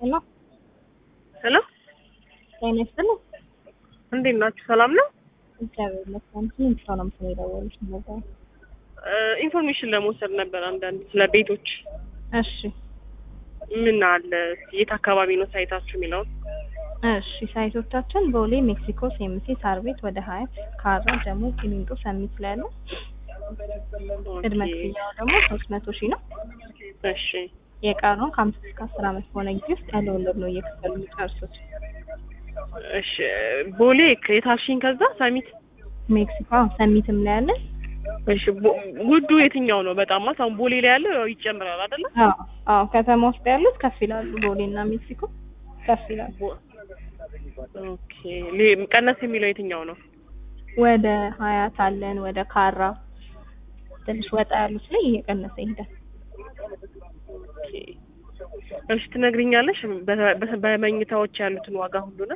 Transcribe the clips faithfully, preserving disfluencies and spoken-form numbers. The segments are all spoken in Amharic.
ሄሎ ሄሎ ጤና ይስጥልኝ። እንዴት ናችሁ? ሰላም ነው? እግዚአብሔር ይመስገን። ምን ሰው ነው የደወሉት ነበር? ኢንፎርሜሽን ለመውሰድ ነበር አንዳንድ ስለ ቤቶች። እሺ ምን አለ የት አካባቢ ነው ሳይታችሁ የሚለው? እሺ ሳይቶቻችን ቦሌ፣ ሜክሲኮ፣ ሴምሲ፣ ሳር ቤት፣ ወደ ሀያት፣ ካራ፣ ደግሞ ቂሊንጦ፣ ሰሚት ላይ ያለው። ቅድመ ክፍያው ደግሞ ሶስት መቶ ሺህ ነው። እሺ የቀረው ከአምስት እስከ አስር ዓመት በሆነ ጊዜ ውስጥ ያለ ወለድ ነው እየከፈሉ የሚጨርሱት። እሺ ቦሌ ከየታሽኝ ከዛ ሰሚት ሜክሲኮ አሁን ሰሚትም ላይ ያለ። እሺ ውዱ የትኛው ነው? በጣም ማለት አሁን ቦሌ ላይ ያለው ያው ይጨምራል አይደለ? አዎ አዎ ከተማ ውስጥ ያሉት ከፍ ይላሉ። ቦሌ እና ሜክሲኮ ከፍ ይላሉ። ኦኬ ቀነስ የሚለው የትኛው ነው? ወደ ሀያት አለን፣ ወደ ካራ ትንሽ ወጣ ያሉት ላይ እየቀነሰ ይሄዳል። ኦኬ እሺ ትነግሪኛለሽ በመኝታዎች ያሉትን ዋጋ ሁሉ ነው?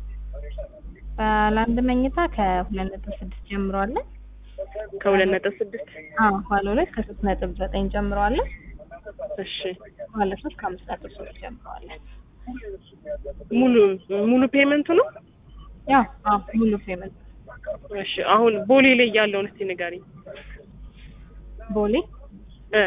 ባለ አንድ መኝታ ከሁለት ነጥብ ስድስት ጀምሮ አለ። ከሁለት ነጥብ ስድስት አዎ ባለ ሁለት ከሶስት ነጥብ ዘጠኝ ጀምሮ አለ። እሺ ባለ ሶስት ከአምስት ነጥብ ሶስት ጀምሮ አለ። ሙሉ ሙሉ ፔመንቱ ነው? ያው አዎ ሙሉ ፔመንት። እሺ አሁን ቦሌ ላይ ያለውን እስቲ ንገሪኝ። ቦሌ እ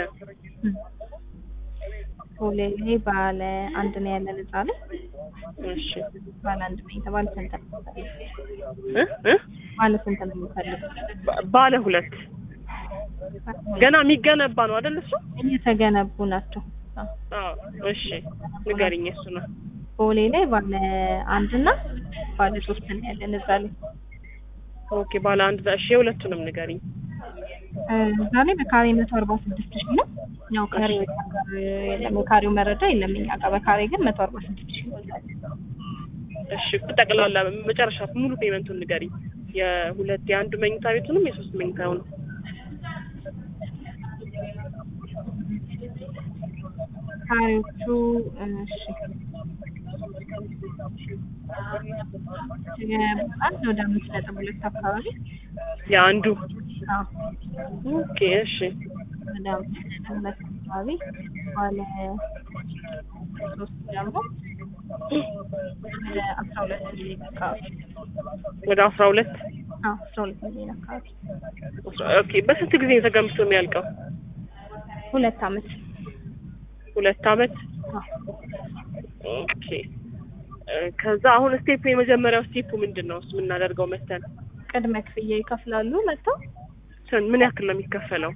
ቦሌ ላይ ባለ አንድ ነው ያለን እዛ ላይ። እሺ ባለ አንድ መኝታ ባለ ስንት ነው? እ እ ባለ ስንት ነው የሚፈልገው? ባለ ሁለት ገና የሚገነባ ነው አይደል? እሱ እየተገነቡ ናቸው። አዎ እሺ ንገሪኝ። እሱ ነው ቦሌ ላይ ባለ አንድ እና ባለ ሶስት ነው ያለን እዛ ላይ። ኦኬ ባለ አንድ እሺ ሁለቱንም ንገሪኝ። እዛ ላይ በካሬ መቶ አርባ ስድስት ሺህ ነው። ያው ካሬ የለም የካሬው መረጃ የለም እኛ ጋር። በካሬ ግን መቶ አርባ ስድስት ሺህ ነው። እሺ ጠቅላላ መጨረሻ ሙሉ ፔመንቱን ንገሪኝ። የሁለት የአንዱ መኝታ ቤቱንም የሶስት መኝታውን። ካሬዎቹ እሺ አንድ ወደ አምስት ነጥብ ሁለት አካባቢ የአንዱ። አዎ ኦኬ እሺ ወደ አምስት ነጥብ ሁለት አካባቢ ባለ ሶስት ደግሞ ወደ አስራ ሁለት ሚሊዮን አካባቢ። ወደ አስራ ሁለት አዎ አስራ ሁለት ሚሊዮን አካባቢ። ኦኬ በስንት ጊዜ ተገንብቶ የሚያልቀው? ሁለት አመት ሁለት አመት። ኦኬ ከዛ አሁን ስቴፕ የመጀመሪያው ስቴፕ ምንድነው? እሱ የምናደርገው መተን ቅድመ ክፍያ ይከፍላሉ መጥተው። ምን ያክል ነው የሚከፈለው?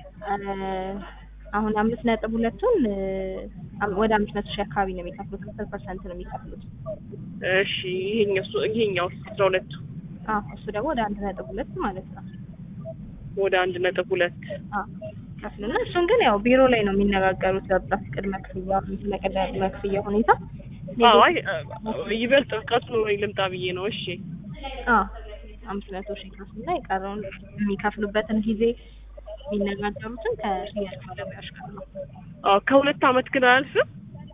አሁን አምስት ነጥብ ሁለቱን ወደ አምስት መቶ ሺህ አካባቢ ነው የሚከፍሉት። አስር ፐርሰንት ነው የሚከፍሉት። እሺ ይሄኛው ይሄኛው አስራ ሁለቱ? አዎ እሱ ደግሞ ወደ አንድ ነጥብ ሁለት ማለት ነው። ወደ አንድ ነጥብ ሁለት አዎ ከፍሉና እሱን ግን ያው ቢሮ ላይ ነው የሚነጋገሩት። በብዛት ቅድመ ክፍያ ቅድመ ክፍያ ሁኔታ። አዎ አይ ይበልጥ እውቀቱ ነው ልምጣ ብዬ ነው። እሺ አዎ አምስት መቶ ሺህ ከፍሉና የቀረውን የሚከፍሉበትን ጊዜ የሚነጋገሩትን ከሽያጭ ባለሙያዎች ጋር ነው። አዎ ከሁለት አመት ግን አያልፍም?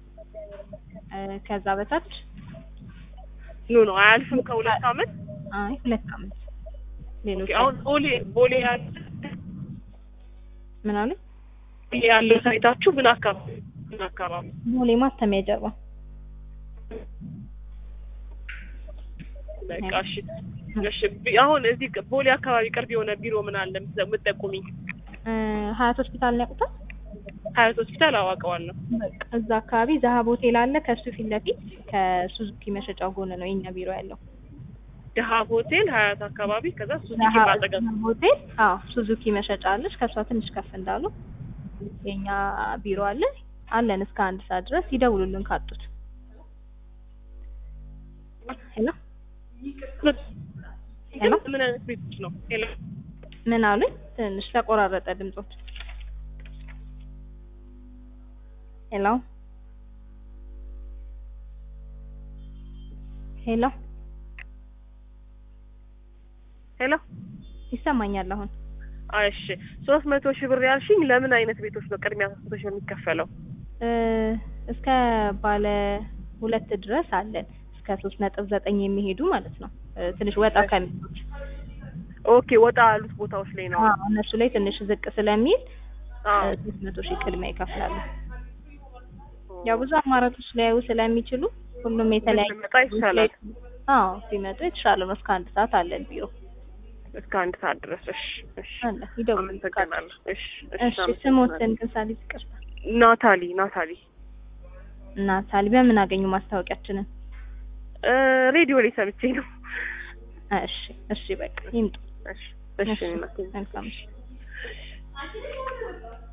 ከዛ በታች ኖ ኖ አያልፍም ከሁለት አመት? አይ ሁለት አመት። ሌሎች አሁን ቦሌ ቦሌ ያለ ምን አለ? ቦሌ ያለው ሳይታችሁ ምን አካባቢ ምን አካባቢ? ቦሌ ማተሚያ ጀርባ። በቃ እሺ እሺ አሁን እዚህ ቦሌ አካባቢ ቅርብ የሆነ ቢሮ ምን አለ የምትጠቁሚኝ? ሀያት ሆስፒታል ነው ያውቁታል? ሀያት ሆስፒታል አዋቀዋለሁ። በቃ እዛ አካባቢ ዛሃብ ሆቴል አለ። ከሱ ፊት ለፊት ከሱዙኪ መሸጫው ጎን ነው የኛ ቢሮ ያለው። ዛሃብ ሆቴል ሀያት አካባቢ። ከዛ ሱዙኪ ባጠገብ ሆቴል። አዎ ሱዙኪ መሸጫ አለች። ከሷ ትንሽ ከፍ እንዳሉ የኛ ቢሮ አለ አለን እስከ አንድ ሰዓት ድረስ ይደውሉልን ካጡት። ሄሎ ሄሎ ምን አይነት ቤቶች ነው? ሄሎ ምን አሉ? ትንሽ ተቆራረጠ ድምጾች። ሄሎ ሄሎ ሄሎ ይሰማኛል አሁን? እሺ ሶስት መቶ ሺህ ብር ያልሽኝ ለምን አይነት ቤቶች ነው ቅድሚያ ሶስት መቶ ሺህ የሚከፈለው? እስከ ባለ ሁለት ድረስ አለን። እስከ ሶስት ነጥብ ዘጠኝ የሚሄዱ ማለት ነው። ትንሽ ወጣ ከሚሉት። ኦኬ ወጣ ያሉት ቦታዎች ላይ ነው። አዎ እነሱ ላይ ትንሽ ዝቅ ስለሚል ሶስት መቶ ሺህ ቅድሚያ ይከፍላሉ። ያው ብዙ አማራጮች ሊያዩ ስለሚችሉ ሁሉም የተለያየ ብንመጣ ይሻላል። አዎ ቢመጡ የተሻለ ነው። እስከ አንድ ሰዓት አለን ቢሮ እስከ አንድ ሰዓት ድረስ። እሺ እሺ አለ ይደውሉ። አመሰግናለሁ። እሺ እሺ ስሞትን ግን ሳሊዝ ይቅርታ። ናታሊ ናታሊ ናታሊ በምን አገኙ ማስታወቂያችንን? እ ሬዲዮ ላይ ሰምቼ ነው። እሺ እሺ በቃ ይምጡ። እሺ እሺ መልካም እሺ